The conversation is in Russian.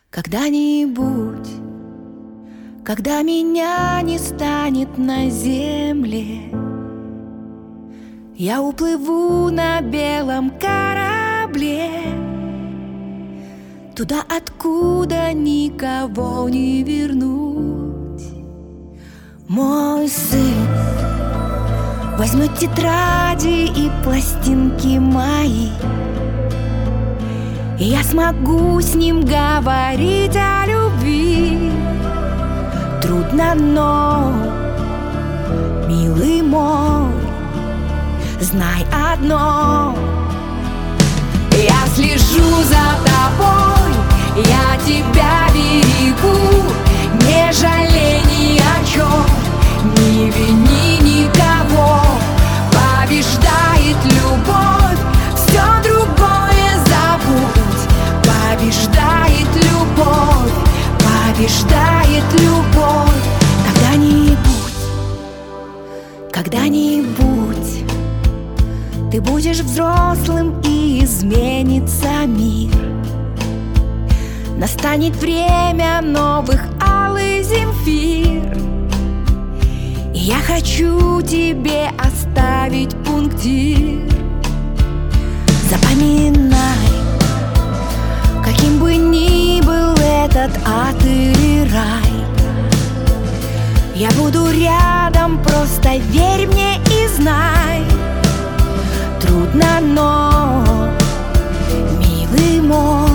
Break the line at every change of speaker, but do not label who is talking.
Когда-нибудь, когда меня не станет на земле, я уплыву на белом корабле туда, откуда никого не вернуть. Мой сын возьмет тетради и пластинки мои, и я смогу с ним говорить о любви. Трудно, но, милый мой, знай одно: я слежу за тобой, я тебя берегу. Не жалей ни о чем, не вини никого. Побеждает любовь, все другое забудь. Побеждает любовь, побеждает любовь. Когда-нибудь ты будешь взрослым, и изменится мир. Настанет время новых алых Земфир, и я хочу тебе оставить пунктир. Запоминай, каким бы ни был этот ад или рай, я буду рядом, просто верь мне и знай. Трудно, но, милый мой,